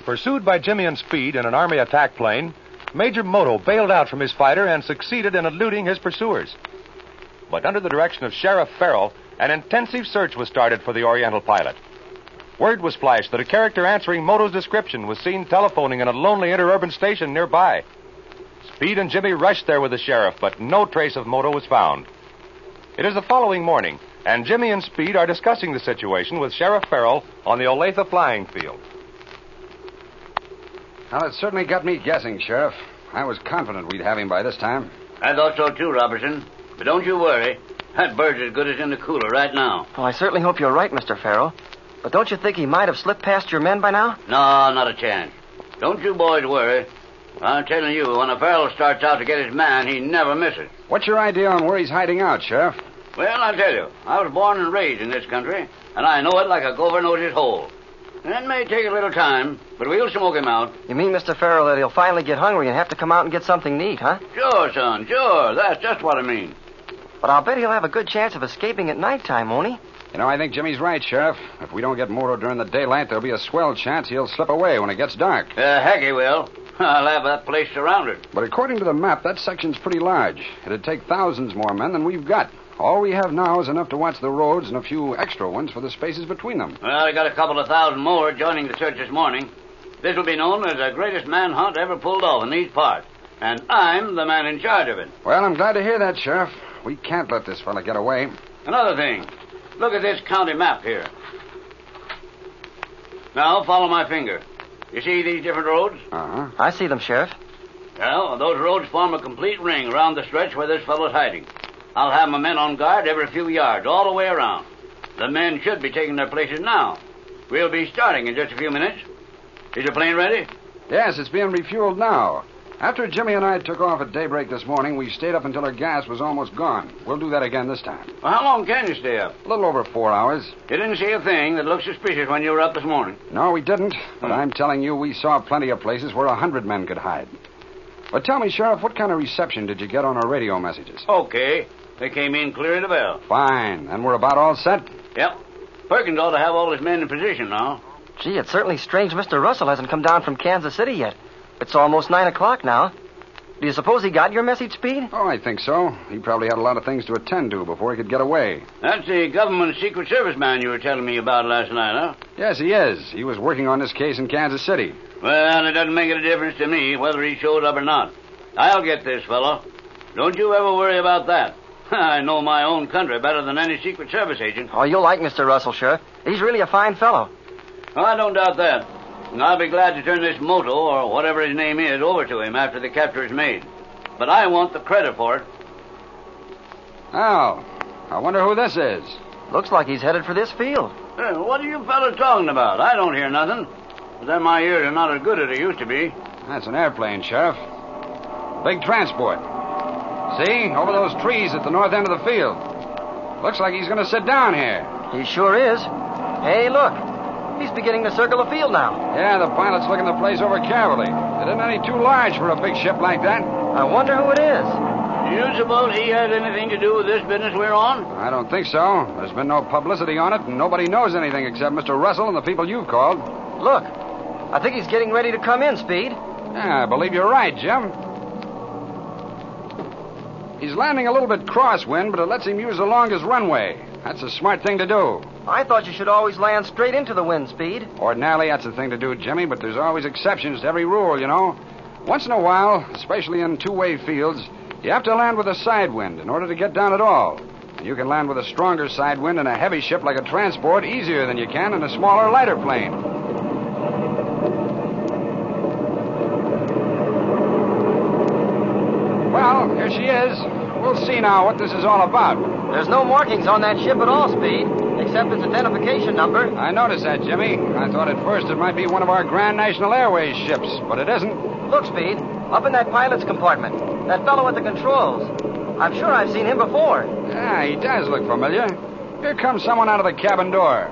Pursued by Jimmy and Speed in an Army attack plane, Major Moto bailed out from his fighter and succeeded in eluding his pursuers. But under the direction of Sheriff Farrell, an intensive search was started for the Oriental pilot. Word was flashed that a character answering Moto's description was seen telephoning in a lonely interurban station nearby. Speed and Jimmy rushed there with the sheriff, but no trace of Moto was found. It is the following morning, and Jimmy and Speed are discussing the situation with Sheriff Farrell on the Olathe flying field. Well, it certainly got me guessing, Sheriff. I was confident we'd have him by this time. I thought so too, Robertson. But don't you worry. That bird's as good as in the cooler right now. Well, I certainly hope you're right, Mr. Farrell. But don't you think he might have slipped past your men by now? No, not a chance. Don't you boys worry. I'm telling you, when a Farrell starts out to get his man, he never misses. What's your idea on where he's hiding out, Sheriff? Well, I'll tell you. I was born and raised in this country, and I know it like a gopher knows his hole. It may take a little time, but we'll smoke him out. You mean, Mr. Farrell, that he'll finally get hungry and have to come out and get something to eat, huh? Sure, son, sure. That's just what I mean. But I'll bet he'll have a good chance of escaping at nighttime, won't he? You know, I think Jimmy's right, Sheriff. If we don't get Moto during the daylight, there'll be a swell chance he'll slip away when it gets dark. Heck he will. I'll have that place surrounded. But according to the map, that section's pretty large. It'd take thousands more men than we've got. All we have now is enough to watch the roads and a few extra ones for the spaces between them. Well, I got a couple of thousand more joining the search this morning. This will be known as the greatest manhunt ever pulled off in these parts. And I'm the man in charge of it. Well, I'm glad to hear that, Sheriff. We can't let this fella get away. Another thing. Look at this county map here. Now, follow my finger. You see these different roads? Uh-huh. I see them, Sheriff. Well, those roads form a complete ring around the stretch where this fellow's hiding. I'll have my men on guard every few yards, all the way around. The men should be taking their places now. We'll be starting in just a few minutes. Is your plane ready? Yes, it's being refueled now. After Jimmy and I took off at daybreak this morning, we stayed up until our gas was almost gone. We'll do that again this time. Well, how long can you stay up? A little over 4 hours. You didn't see a thing that looked suspicious when you were up this morning. No, we didn't. But I'm telling you, we saw plenty of places where 100 men could hide. But tell me, Sheriff, what kind of reception did you get on our radio messages? Okay. They came in clear as a bell. Fine. Then we're about all set? Yep. Perkins ought to have all his men in position now. Gee, it's certainly strange Mr. Russell hasn't come down from Kansas City yet. It's almost 9 o'clock now. Do you suppose he got your message, Speed? Oh, I think so. He probably had a lot of things to attend to before he could get away. That's the government Secret Service man you were telling me about last night, huh? Yes, he is. He was working on this case in Kansas City. Well, it doesn't make any difference to me whether he showed up or not. I'll get this fellow. Don't you ever worry about that. I know my own country better than any Secret Service agent. Oh, you'll like Mr. Russell, Sheriff. He's really a fine fellow. Oh, I don't doubt that. And I'll be glad to turn this Moto, or whatever his name is, over to him after the capture is made. But I want the credit for it. Oh, I wonder who this is. Looks like he's headed for this field. What are you fellas talking about? I don't hear nothing. But then my ears are not as good as they used to be. That's an airplane, Sheriff. Big transport. See? Over those trees at the north end of the field. Looks like he's going to sit down here. He sure is. Hey, look. He's beginning to circle the field now. Yeah, the pilot's looking the place over carefully. It isn't any too large for a big ship like that. I wonder who it is. Do you suppose he has anything to do with this business we're on? I don't think so. There's been no publicity on it, and nobody knows anything except Mr. Russell and the people you've called. Look. I think he's getting ready to come in, Speed. Yeah, I believe you're right, Jim. He's landing a little bit crosswind, but it lets him use the longest runway. That's a smart thing to do. I thought you should always land straight into the wind, Speed. Ordinarily, that's the thing to do, Jimmy, but there's always exceptions to every rule, you know. Once in a while, especially in two-way fields, you have to land with a side wind in order to get down at all. And you can land with a stronger side wind in a heavy ship like a transport easier than you can in a smaller, lighter plane. Well, here she is. We'll see now what this is all about. There's no markings on that ship at all, Speed, except its identification number. I noticed that, Jimmy. I thought at first it might be one of our Grand National Airways ships, but it isn't. Look, Speed, up in that pilot's compartment. That fellow at the controls. I'm sure I've seen him before. Yeah, he does look familiar. Here comes someone out of the cabin door.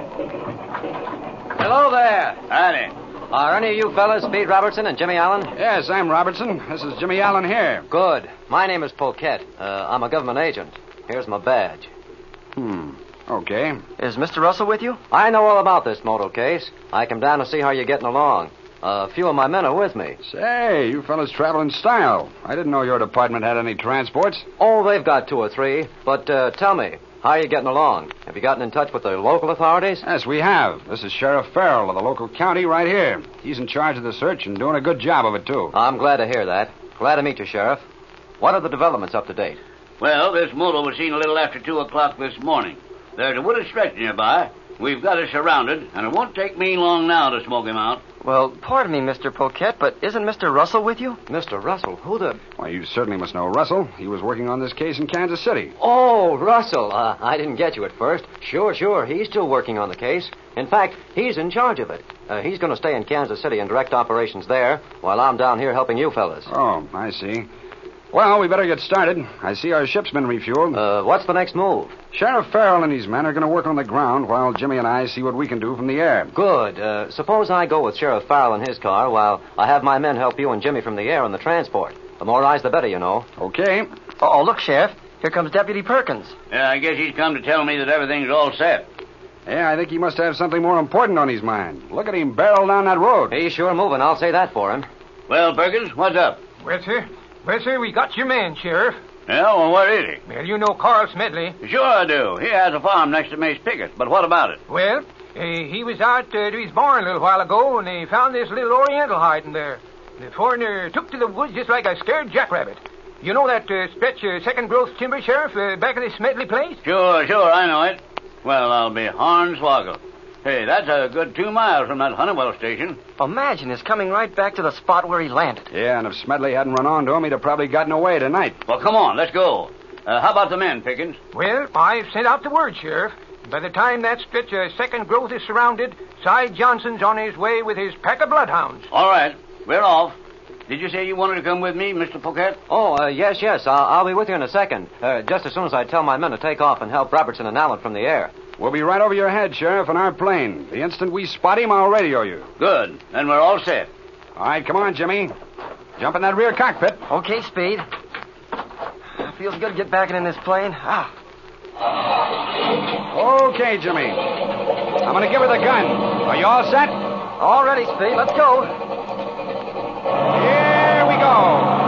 Hello there. Howdy. Are any of you fellas Speed Robertson and Jimmy Allen? Yes, I'm Robertson. This is Jimmy Allen here. Good. My name is Polkett. I'm a government agent. Here's my badge. Okay. Is Mr. Russell with you? I know all about this moto case. I come down to see how you're getting along. A few of my men are with me. Say, you fellas travel in style. I didn't know your department had any transports. Oh, they've got 2 or 3. But tell me, how are you getting along? Have you gotten in touch with the local authorities? Yes, we have. This is Sheriff Farrell of the local county right here. He's in charge of the search and doing a good job of it, too. I'm glad to hear that. Glad to meet you, Sheriff. What are the developments up to date? Well, this motor was seen a little after 2 o'clock this morning. There's a wooded stretch nearby. We've got it surrounded, and it won't take me long now to smoke him out. Well, pardon me, Mr. Poquette, but isn't Mr. Russell with you? Mr. Russell? Who the... Why, you certainly must know Russell. He was working on this case in Kansas City. Oh, Russell. I didn't get you at first. Sure. He's still working on the case. In fact, he's in charge of it. He's going to stay in Kansas City and direct operations there, while I'm down here helping you fellas. Oh, I see. Well, we better get started. I see our ship's been refueled. What's the next move? Sheriff Farrell and his men are going to work on the ground while Jimmy and I see what we can do from the air. Good. Suppose I go with Sheriff Farrell in his car while I have my men help you and Jimmy from the air on the transport. The more eyes, the better, you know. Okay. Oh, look, Sheriff. Here comes Deputy Perkins. Yeah, I guess he's come to tell me that everything's all set. Yeah, I think he must have something more important on his mind. Look at him barrel down that road. He's sure moving, I'll say that for him. Well, Perkins, what's up? Well, sir, we got your man, Sheriff. Yeah, well, where is Well, you know Carl Smedley. he? Sure I do. He has a farm next to Mace Pickett's, but what about it? Well, he was out to his barn a little while ago, and he found this little Oriental hiding there. The foreigner took to the woods just like a scared jackrabbit. You know that stretch of second-growth timber, Sheriff, back of the Smedley place? Sure, I know it. Well, I'll be hornswoggled. Hey, that's a good 2 miles from that Honeywell station. Imagine his coming right back to the spot where he landed. Yeah, and if Smedley hadn't run onto him, he'd have probably gotten away tonight. Well, come on, let's go. How about the men, Pickens? Well, I've sent out the word, Sheriff. By the time that stretch of second growth is surrounded, Cy Johnson's on his way with his pack of bloodhounds. All right, we're off. Did you say you wanted to come with me, Mr. Poquette? Oh, yes. I'll be with you in a second. Just as soon as I tell my men to take off and help Robertson and Allen from the air. We'll be right over your head, Sheriff, in our plane. The instant we spot him, I'll radio you. Good. Then we're all set. All right, come on, Jimmy. Jump in that rear cockpit. Okay, Speed. Feels good to get back in this plane. Okay, Jimmy. I'm going to give her the gun. Are you all set? All ready, Speed. Let's go. Here we go.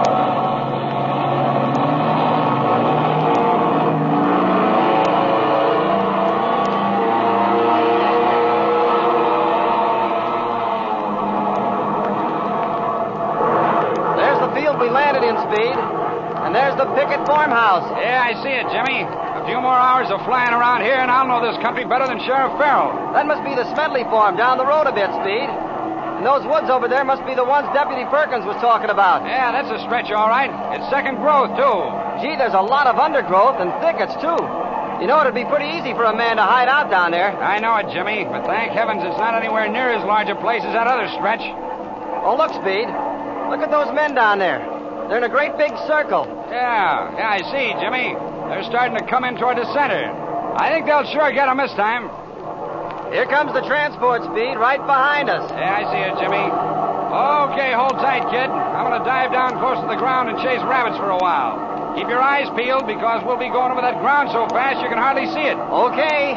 There's the field we landed in, Speed. And there's the Pickett farmhouse. Yeah, I see it, Jimmy. A few more hours of flying around here, and I'll know this country better than Sheriff Farrell. That must be the Smedley farm down the road a bit, Speed. And those woods over there must be the ones Deputy Perkins was talking about. Yeah, that's a stretch, all right. It's second growth, too. Gee, there's a lot of undergrowth and thickets, too. You know, it'd be pretty easy for a man to hide out down there. I know it, Jimmy, but thank heavens it's not anywhere near as large a place as that other stretch. Oh, look, Speed. Look at those men down there. They're in a great big circle. Yeah, I see, Jimmy. They're starting to come in toward the center. I think they'll sure get them this time. Here comes the transport, Speed, right behind us. Yeah, I see it, Jimmy. Okay, hold tight, kid. I'm going to dive down close to the ground and chase rabbits for a while. Keep your eyes peeled because we'll be going over that ground so fast you can hardly see it. Okay.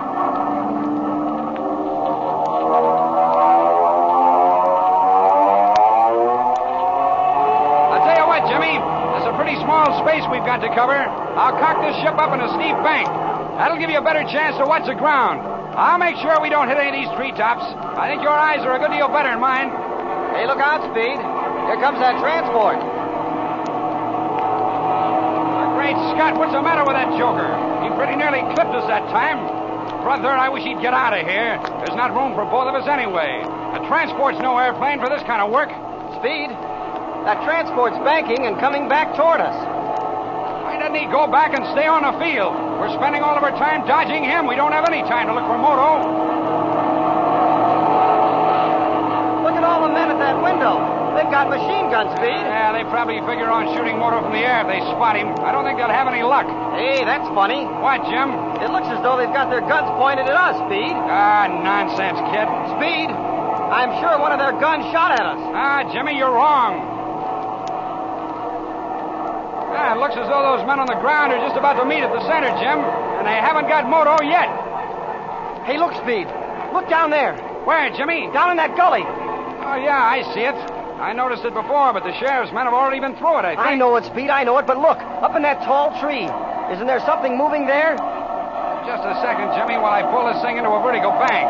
I'll tell you what, Jimmy. There's a pretty small space we've got to cover. I'll cock this ship up in a steep bank. That'll give you a better chance to watch the ground. I'll make sure we don't hit any of these treetops. I think your eyes are a good deal better than mine. Hey, look out, Speed. Here comes that transport. Great Scott, what's the matter with that joker? He pretty nearly clipped us that time. Brother, I wish he'd get out of here. There's not room for both of us anyway. A transport's no airplane for this kind of work. Speed, that transport's banking and coming back toward us. Why doesn't he go back and stay on the field? We're spending all of our time dodging him. We don't have any time to look for Moto. Look at all the men at that window. They've got machine guns, Speed. Yeah, they probably figure on shooting Moto from the air if they spot him. I don't think they'll have any luck. Hey, that's funny. What, Jim? It looks as though they've got their guns pointed at us, Speed. Ah, nonsense, kid. Speed, I'm sure one of their guns shot at us. Ah, Jimmy, you're wrong. Ah, it looks as though those men on the ground are just about to meet at the center, Jim. And they haven't got Moto yet. Hey, look, Speed. Look down there. Where, Jimmy? Down in that gully. Oh, yeah, I see it. I noticed it before, but the sheriff's men have already been through it, I think. I know it, Speed, I know it, but look, up in that tall tree. Isn't there something moving there? Just a second, Jimmy, while I pull this thing into a vertical bank.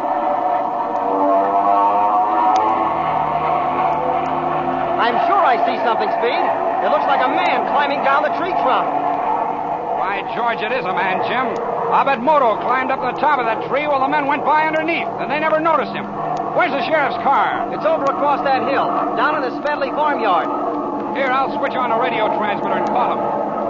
I'm sure I see something, Speed. It looks like a man climbing down the tree trunk. By George, it is a man, Jim. I bet Moto climbed up the top of that tree while the men went by underneath, and they never noticed him. Where's the sheriff's car? It's over across that hill, down in the Smedley farmyard. Here, I'll switch on a radio transmitter and call him.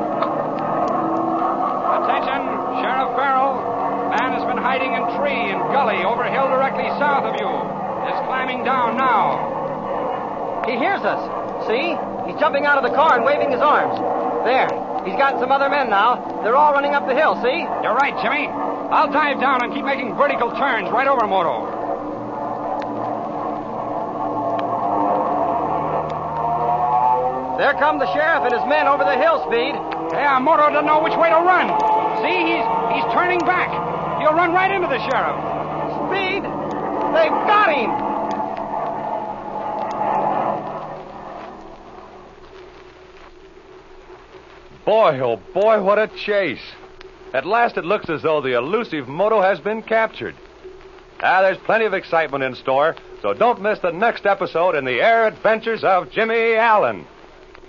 Attention, Sheriff Farrell. Man has been hiding in tree and gully over hill directly south of you. Is climbing down now. He hears us. See? He's jumping out of the car and waving his arms. There. He's gotten some other men now. They're all running up the hill, see? You're right, Jimmy. I'll dive down and keep making vertical turns right over Moto. There come the sheriff and his men over the hill, Speed. Yeah, Moto doesn't know which way to run. See, he's turning back. He'll run right into the sheriff. Speed! They've got him! Boy, oh boy, what a chase. At last it looks as though the elusive Moto has been captured. There's plenty of excitement in store, so don't miss the next episode in the Air Adventures of Jimmy Allen.